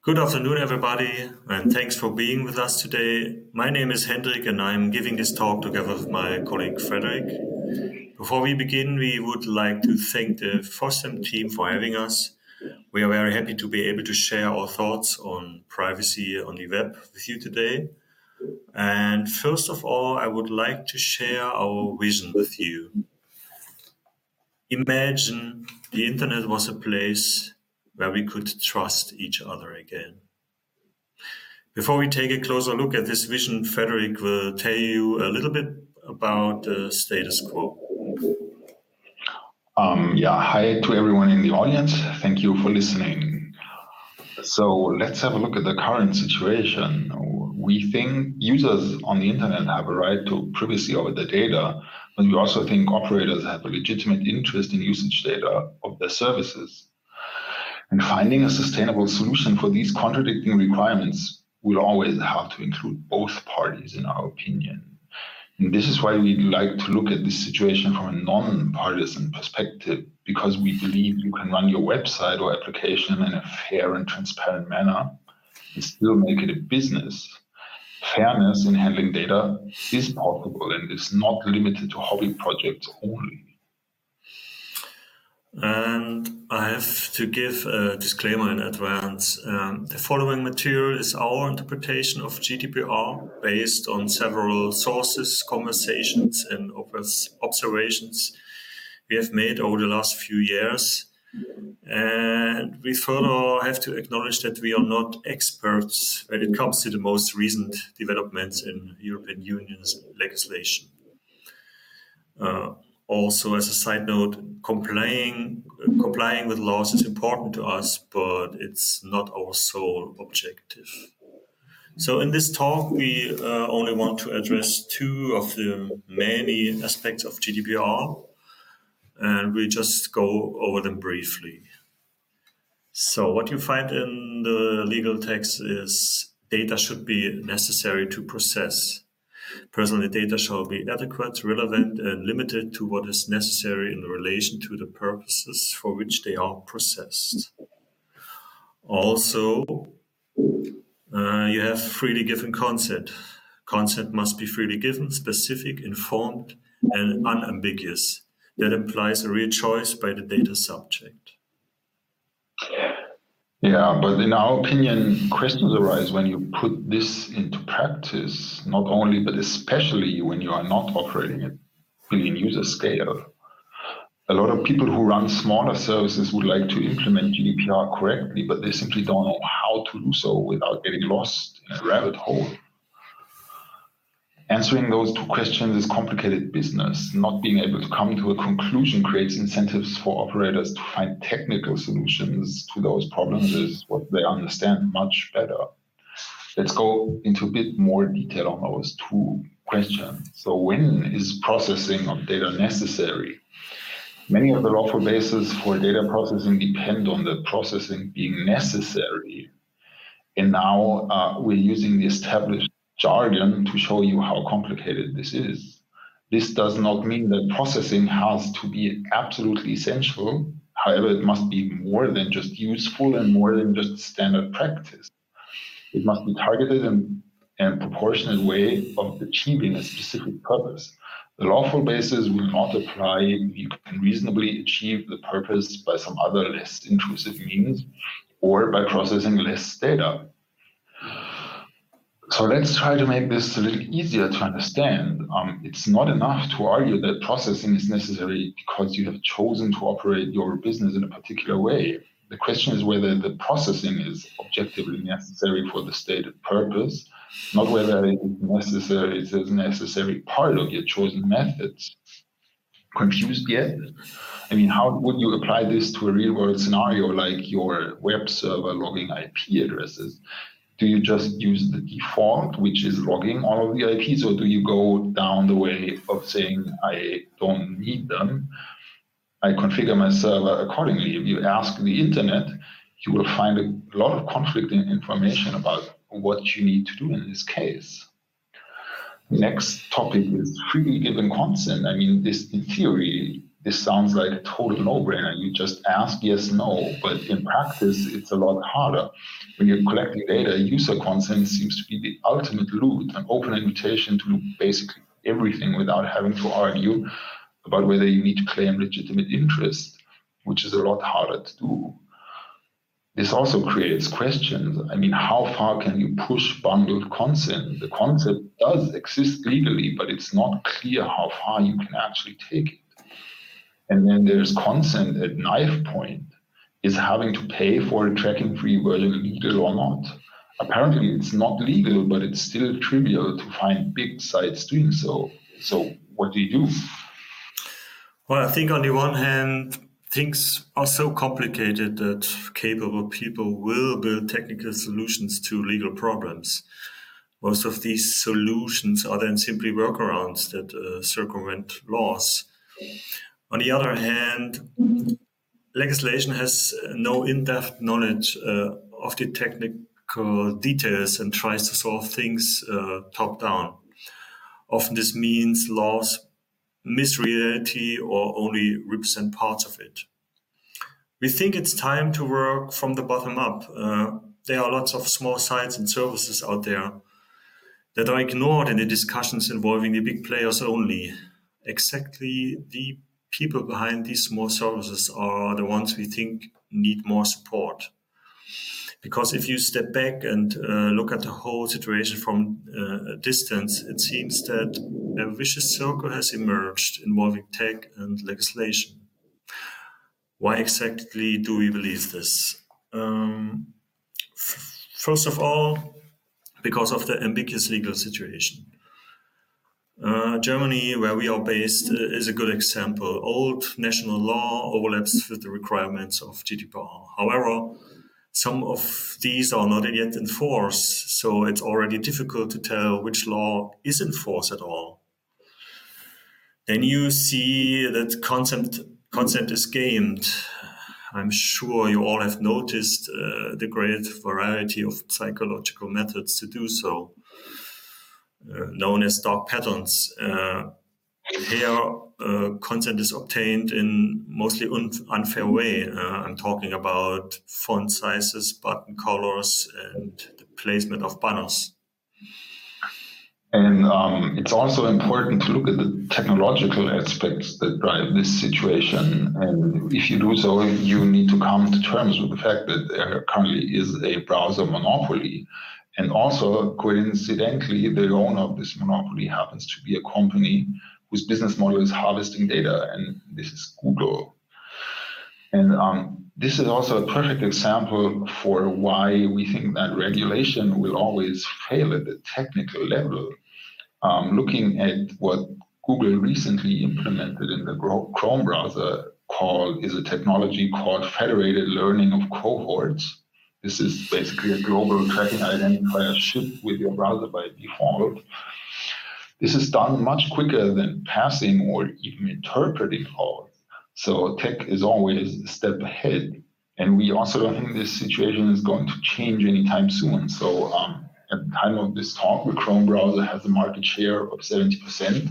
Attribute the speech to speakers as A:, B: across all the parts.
A: Good afternoon, everybody, and thanks for being with us today. My name is Hendrik, and I'm giving this talk together with my colleague Frederick. Before we begin, we would like to thank the FOSDEM team for having us. We are very happy to be able to share our thoughts on privacy on the web with you today. And first of all, I would like to share our vision with you. Imagine the internet was a place where we could trust each other again. Before we take a closer look at this vision, Frederick will tell you a little bit about the status quo.
B: Hi to everyone in the audience. Thank you for listening. So let's have a look at the current situation. We think users on the internet have a right to privacy over their data, but we also think operators have a legitimate interest in usage data of their services. And finding a sustainable solution for these contradicting requirements will always have to include both parties, in our opinion. And this is why we'd like to look at this situation from a non-partisan perspective, because we believe you can run your website or application in a fair and transparent manner and still make it a business. Fairness in handling data is possible and is not limited to hobby projects only.
A: And I have to give a disclaimer in advance. The following material is our interpretation of GDPR based on several sources, conversations, and observations we have made over the last few years. And we further have to acknowledge that we are not experts when it comes to the most recent developments in European Union's legislation. Also, as a side note, complying with laws is important to us, but it's not our sole objective. So in this talk, we only want to address two of the many aspects of GDPR, and we just go over them briefly. So what you find in the legal text is data should be necessary to process. Personal data shall be adequate, relevant, and limited to what is necessary in relation to the purposes for which they are processed. Also, you have freely given consent. Consent must be freely given, specific, informed, and unambiguous. That implies a real choice by the data subject.
B: Yeah, but in our opinion, questions arise when you put this into practice, not only, but especially when you are not operating at billion user scale. A lot of people who run smaller services would like to implement GDPR correctly, but they simply don't know how to do so without getting lost in a rabbit hole. Answering those two questions is complicated business. Not being able to come to a conclusion creates incentives for operators to find technical solutions to those problems is what they understand much better. Let's go into a bit more detail on those two questions. So when is processing of data necessary? Many of the lawful bases for data processing depend on the processing being necessary. And now we're using the established jargon to show you how complicated this is. This does not mean that processing has to be absolutely essential. However, it must be more than just useful and more than just standard practice. It must be targeted in a proportionate way of achieving a specific purpose. The lawful basis will not apply if you can reasonably achieve the purpose by some other less intrusive means or by processing less data. So let's try to make this a little easier to understand. It's not enough to argue that processing is necessary because you have chosen to operate your business in a particular way. The question is whether the processing is objectively necessary for the stated purpose, not whether it is a necessary part of your chosen methods. Confused yet? I mean, how would you apply this to a real-world scenario like your web server logging IP addresses? Do you just use the default, which is logging all of the IPs, or do you go down the way of saying, I don't need them? I configure my server accordingly. If you ask the internet, you will find a lot of conflicting information about what you need to do in this case. Next topic is freely given consent. I mean, this in theory this sounds like a total no-brainer. You just ask yes, no, but in practice, it's a lot harder. When you're collecting data, user consent seems to be the ultimate loot, an open invitation to do basically everything without having to argue about whether you need to claim legitimate interest, which is a lot harder to do. This also creates questions. I mean, how far can you push bundled consent? The concept does exist legally, but it's not clear how far you can actually take it. And then there's consent at knife point. Is having to pay for a tracking-free version legal or not? Apparently it's not legal, but it's still trivial to find big sites doing so. So what do you do?
A: Well, I think on the one hand, things are so complicated that capable people will build technical solutions to legal problems. Most of these solutions are then simply workarounds that circumvent laws. On the other hand, legislation has no in-depth knowledge of the technical details and tries to solve things top-down. Often this means laws miss reality or only represent parts of it. We think it's time to work from the bottom up. There are lots of small sites and services out there that are ignored in the discussions involving the big players only. Exactly the people behind these small services are the ones we think need more support. Because if you step back and look at the whole situation from a distance, it seems that a vicious circle has emerged involving tech and legislation. Why exactly do we believe this? First of all, because of the ambiguous legal situation. Germany, where we are based, is a good example. Old national law overlaps with the requirements of GDPR. However, some of these are not yet in force, so it's already difficult to tell which law is in force at all. Then you see that consent is gamed. I'm sure you all have noticed the great variety of psychological methods to do so, known as dark patterns. Here, consent is obtained in mostly unfair way. I'm talking about font sizes, button colors, and the placement of banners.
B: And it's also important to look at the technological aspects that drive this situation. And if you do so, you need to come to terms with the fact that there currently is a browser monopoly. And also, coincidentally, the owner of this monopoly happens to be a company whose business model is harvesting data, and this is Google. And this is also a perfect example for why we think that regulation will always fail at the technical level. Looking at what Google recently implemented in the Chrome browser is a technology called federated learning of cohorts. This is basically a global tracking identifier shipped with your browser by default. This is done much quicker than passing or even interpreting code. So tech is always a step ahead. And we also don't think this situation is going to change anytime soon. So at the time of this talk, the Chrome browser has a market share of 70%.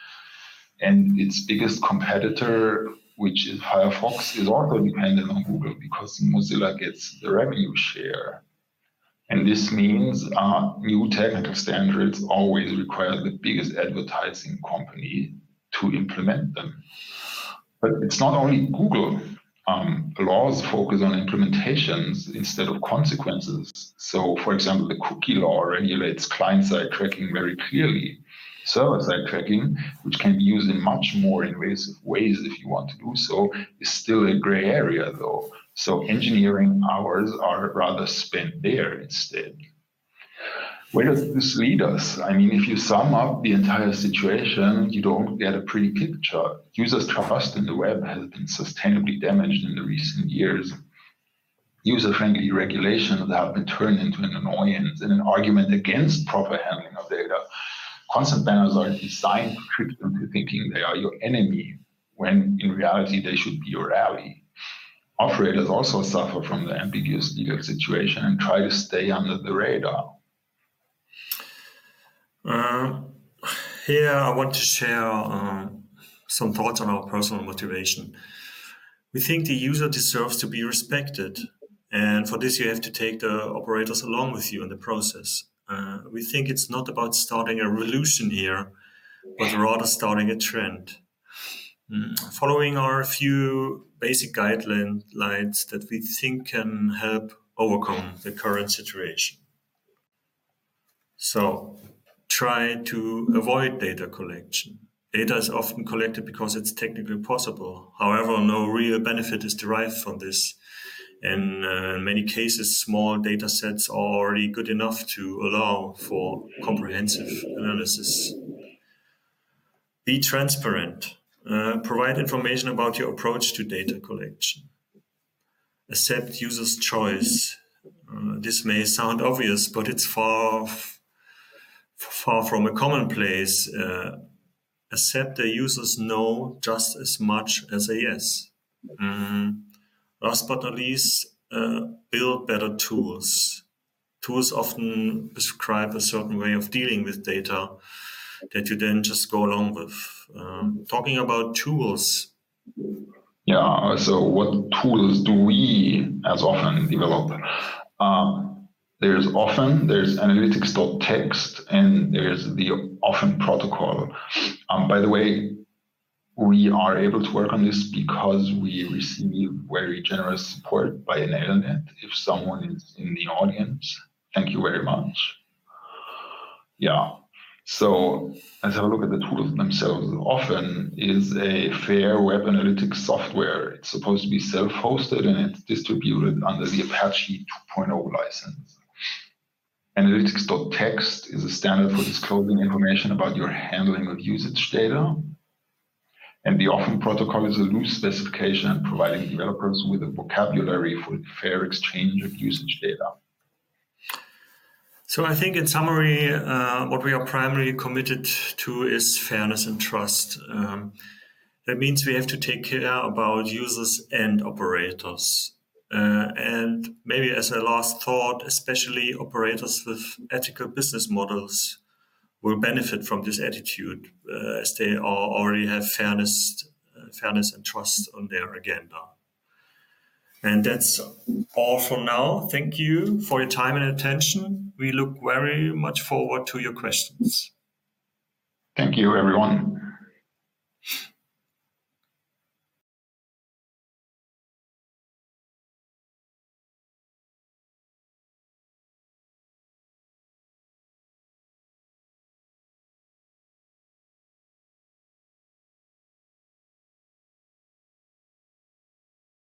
B: And its biggest competitor, which is Firefox, is also dependent on Google because Mozilla gets the revenue share. And this means new technical standards always require the biggest advertising company to implement them. But it's not only Google. Laws focus on implementations instead of consequences. So, for example, the cookie law regulates client-side tracking very clearly. Server-side tracking, which can be used in much more invasive ways if you want to do so, is still a gray area, though. So engineering hours are rather spent there instead. Where does this lead us? I mean, if you sum up the entire situation, you don't get a pretty picture. Users' trust in the web has been sustainably damaged in the recent years. User-friendly regulations have been turned into an annoyance and an argument against proper handling of data. Consent banners are designed to trick them into thinking they are your enemy, when in reality they should be your ally. Operators also suffer from the ambiguous legal situation and try to stay under the radar.
A: Here I want to share some thoughts on our personal motivation. We think the user deserves to be respected. And for this, you have to take the operators along with you in the process. We think it's not about starting a revolution here, but rather starting a trend. Following are a few basic guidelines that we think can help overcome the current situation. So, try to avoid data collection. Data is often collected because it's technically possible. However, no real benefit is derived from this. In many cases, small data sets are already good enough to allow for comprehensive analysis. Be transparent. Provide information about your approach to data collection. Accept users' choice. This may sound obvious, but it's far from a commonplace. Accept the user's no just as much as a yes. Last but not least, build better tools. Tools often prescribe a certain way of dealing with data that you then just go along with. Talking about tools.
B: Yeah, so what tools do we as Offen develop? There's analytics.txt and there's the Offen protocol. By the way, we are able to work on this because we receive very generous support by Nailnet. If someone is in the audience, thank you very much. Yeah, so let's have a look at the tools themselves. Offen is a fair web analytics software. It's supposed to be self-hosted and it's distributed under the Apache 2.0 license. Analytics.txt is a standard for disclosing information about your handling of usage data. And the Offen protocol is a loose specification providing developers with a vocabulary for the fair exchange of usage data.
A: So I think in summary, what we are primarily committed to is fairness and trust. That means we have to take care about users and operators. And maybe as a last thought, especially operators with ethical business models will benefit from this attitude as they already have fairness and trust on their agenda. And that's all for now. Thank you for your time and attention. We look very much forward to your questions.
B: Thank you, everyone.